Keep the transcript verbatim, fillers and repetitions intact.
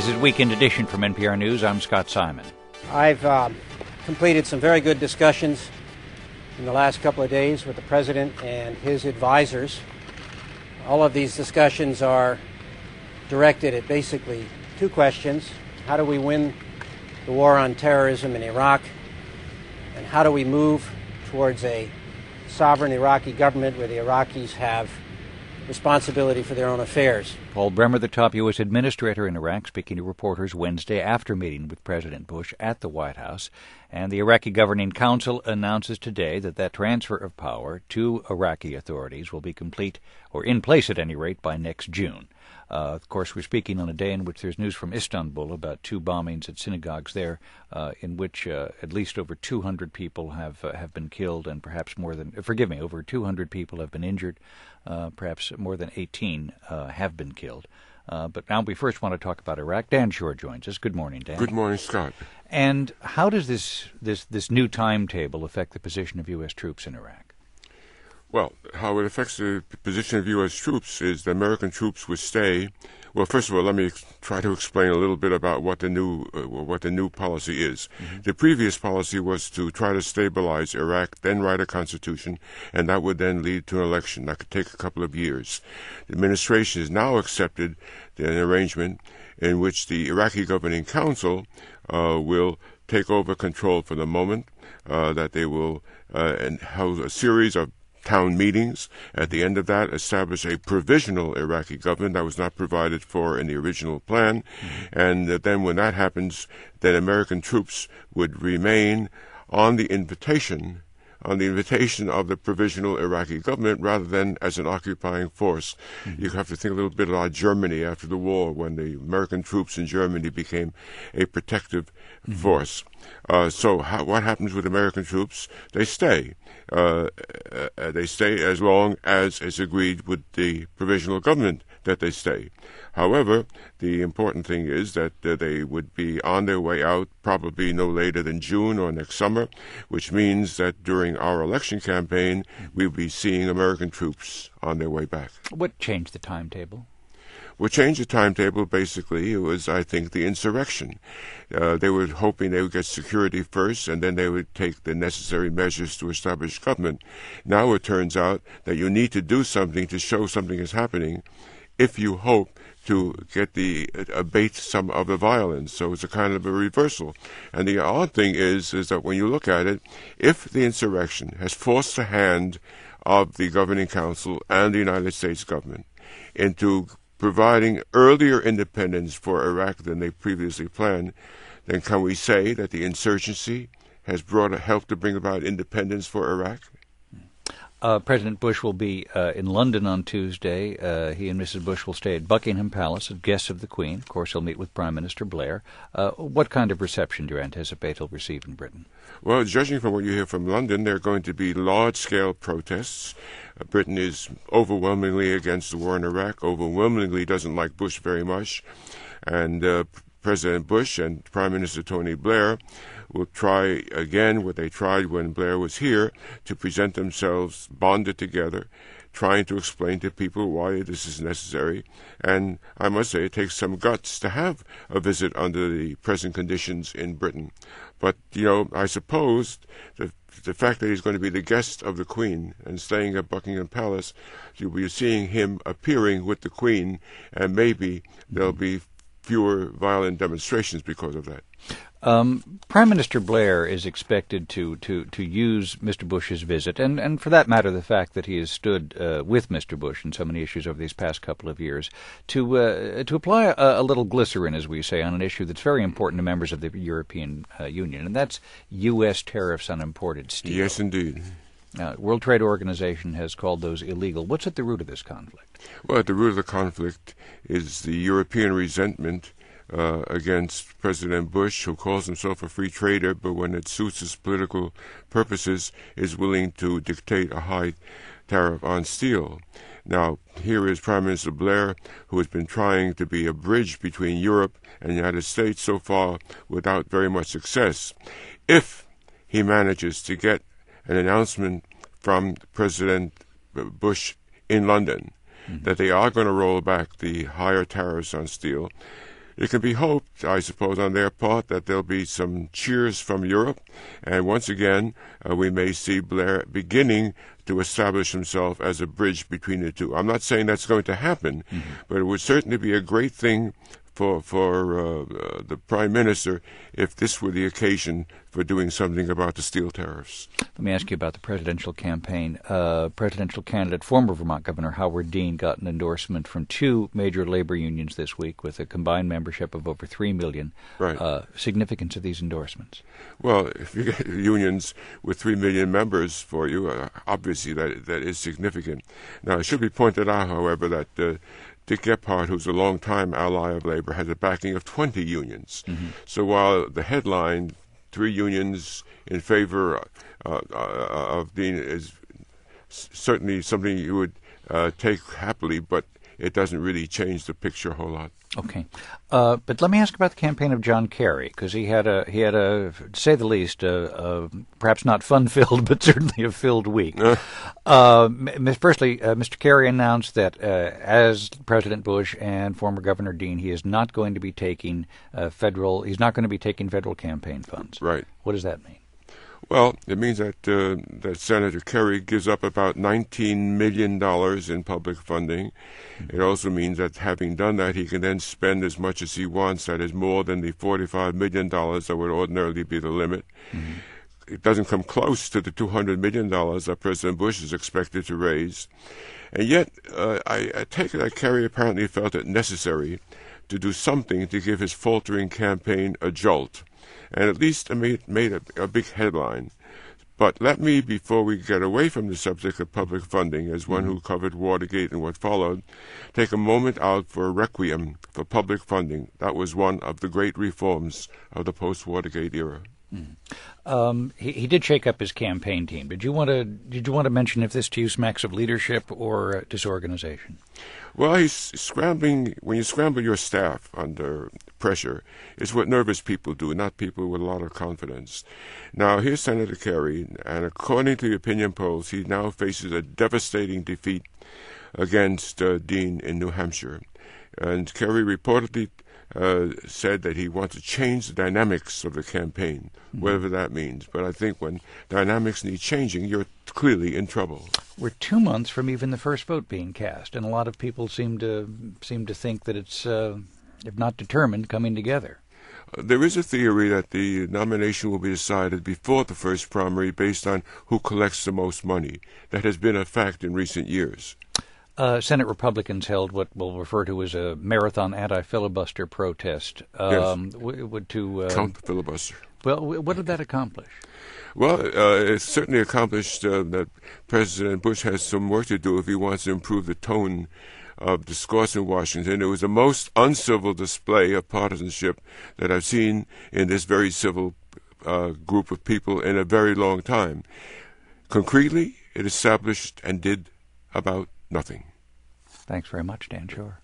This is Weekend Edition from N P R News. I'm Scott Simon. I've uh, completed some very good discussions in the last couple of days with the President and his advisors. All of these discussions are directed at basically two questions. How do we win the war on terrorism in Iraq? And how do we move towards a sovereign Iraqi government where the Iraqis have responsibility for their own affairs? Paul Bremer, the top U S administrator in Iraq, speaking to reporters Wednesday after meeting with President Bush at the White House. And the Iraqi Governing Council announces today that that transfer of power to Iraqi authorities will be complete, or in place at any rate, by next June. Uh, of course, we're speaking on a day in which there's news from Istanbul about two bombings at synagogues there, uh, in which uh, at least over two hundred people have uh, have been killed, and perhaps more than, forgive me, over two hundred people have been injured, uh, perhaps more than eighteen uh, have been killed. Uh, but now we first want to talk about Iraq. Dan Shore joins us. Good morning, Dan. Good morning, Scott. And how does this this this new timetable affect the position of U S troops in Iraq? Well, how it affects the position of U S troops is that American troops would stay. Well, first of all, let me ex- try to explain a little bit about what the new uh, what the new policy is. Mm-hmm. The previous policy was to try to stabilize Iraq, then write a constitution, and that would then lead to an election. That could take a couple of years. The administration has now accepted an arrangement in which the Iraqi Governing Council uh, will take over control for the moment, uh, that they will uh, and have a series of town meetings. At the end of that, establish a provisional Iraqi government that was not provided for in the original plan. Mm-hmm. And uh, then when that happens, then American troops would remain on the invitation on the invitation of the provisional Iraqi government rather than as an occupying force. Mm-hmm. You have to think a little bit about Germany after the war, when the American troops in Germany became a protective mm-hmm. force. Uh, so how, what happens with American troops? They stay. Uh, uh, they stay as long as is agreed with the provisional government that they stay. However, the important thing is that uh, they would be on their way out probably no later than June or next summer, which means that during our election campaign, we'll be seeing American troops on their way back. What changed the timetable? What changed the timetable, basically, it was, I think, the insurrection. Uh, they were hoping they would get security first, and then they would take the necessary measures to establish government. Now it turns out that you need to do something to show something is happening if you hope to get the uh, abate some of the violence. So it's a kind of a reversal. And the odd thing is, is that when you look at it, if the insurrection has forced the hand of the Governing Council and the United States government into providing earlier independence for Iraq than they previously planned, then can we say that the insurgency has brought a, helped to bring about independence for Iraq? Uh, President Bush will be uh, in London on Tuesday. Uh, he and Missus Bush will stay at Buckingham Palace as guests of the Queen. Of course, he'll meet with Prime Minister Blair. Uh, what kind of reception do you anticipate he'll receive in Britain? Well, judging from what you hear from London, there are going to be large-scale protests. Uh, Britain is overwhelmingly against the war in Iraq, overwhelmingly doesn't like Bush very much. And uh, President Bush and Prime Minister Tony Blair will try again what they tried when Blair was here, to present themselves bonded together, trying to explain to people why this is necessary. And I must say it takes some guts to have a visit under the present conditions in Britain. But, you know, I suppose the, the fact that he's going to be the guest of the Queen and staying at Buckingham Palace, you'll be seeing him appearing with the Queen, and maybe there'll be fewer violent demonstrations because of that. Um, Prime Minister Blair is expected to, to, to use Mister Bush's visit, and, and for that matter, the fact that he has stood uh, with Mister Bush in so many issues over these past couple of years, to uh, to apply a, a little glycerin, as we say, on an issue that's very important to members of the European uh, Union, and that's U S tariffs on imported steel. Yes, indeed. Uh, World Trade Organization has called those illegal. What's at the root of this conflict? Well, at the root of the conflict is the European resentment uh, against President Bush, who calls himself a free trader, but when it suits his political purposes, is willing to dictate a high tariff on steel. Now, here is Prime Minister Blair, who has been trying to be a bridge between Europe and the United States so far without very much success. If he manages to get an announcement from President Bush in London mm-hmm. that they are going to roll back the higher tariffs on steel, It can be hoped, I suppose, on their part that there'll be some cheers from Europe, and once again, uh, we may see Blair beginning to establish himself as a bridge between the two. I'm not saying that's going to happen, mm-hmm. but it would certainly be a great thing for for uh, uh, the Prime Minister if this were the occasion for doing something about the steel tariffs. Let me ask you about the presidential campaign. Uh, presidential candidate, former Vermont Governor Howard Dean, got an endorsement from two major labor unions this week with a combined membership of over three million. Right. Uh, significance of these endorsements? Well, if you get unions with three million members for you, uh, obviously that that is significant. Now, it should be pointed out, however, that uh, Dick Gephardt, who's a long-time ally of labor, has a backing of twenty unions. Mm-hmm. So while the headline, three unions in favor uh, uh, of Dean, is certainly something you would uh, take happily, but it doesn't really change the picture a whole lot. Okay, uh, but let me ask about the campaign of John Kerry, because he had a he had a, to say the least, a, a perhaps not fun-filled, but certainly a filled week. Uh. Uh, firstly, uh, Mister Kerry announced that, uh, as President Bush and former Governor Dean, he is not going to be taking uh, federal. He's not going to be taking federal campaign funds. Right. What does that mean? Well, it means that uh, that Senator Kerry gives up about nineteen million dollars in public funding. Mm-hmm. It also means that having done that, he can then spend as much as he wants, that is more than the forty-five million dollars that would ordinarily be the limit. Mm-hmm. It doesn't come close to the two hundred million dollars that President Bush is expected to raise. And yet, uh, I, I take it that Kerry apparently felt it necessary to do something to give his faltering campaign a jolt, and at least it made, made a, a big headline. But let me, before we get away from the subject of public funding, as one mm-hmm. who covered Watergate and what followed, take a moment out for a requiem for public funding. That was one of the great reforms of the post-Watergate era. Mm. Um, he, he did shake up his campaign team. Did you want to? Did you want to mention if this to you smacks of leadership or uh, disorganization? Well, he's scrambling. When you scramble your staff under pressure, it's what nervous people do, not people with a lot of confidence. Now, here's Senator Kerry, and according to the opinion polls, he now faces a devastating defeat against uh, Dean in New Hampshire. And Kerry reportedly Uh, said that he wants to change the dynamics of the campaign, mm-hmm. whatever that means. But I think when dynamics need changing, you're clearly in trouble. We're two months from even the first vote being cast, and a lot of people seem to seem to think that it's, uh, if not determined, coming together. Uh, there is a theory that the nomination will be decided before the first primary based on who collects the most money. That has been a fact in recent years. Uh, Senate Republicans held what we'll refer to as a marathon anti-filibuster protest. Um, yes. w- w- to uh, count the filibuster. Well, w- what did that accomplish? Well, uh, it's certainly accomplished uh, that President Bush has some work to do if he wants to improve the tone of discourse in Washington. It was the most uncivil display of partisanship that I've seen in this very civil uh, group of people in a very long time. Concretely, it established and did about nothing. Thanks very much, Dan Shore.